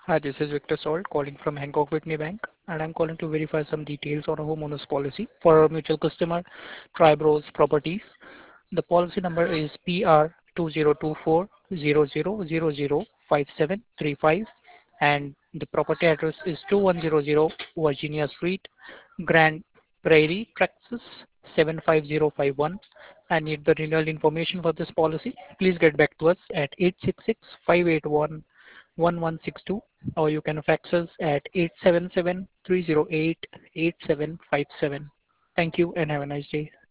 Hi, this is Victor Salt calling from Hancock Whitney Bank, and I'm calling to verify some details on a homeowner's policy for our mutual customer, Tribros Properties. The policy number is PR 202400005735, and the property address is 2100 Virginia Street, Grand Prairie, Texas 75051. I need the renewal information for this policy. Please get back to us at 866-581-1162, or you can fax us at 877-308-8757. Thank you and have a nice day.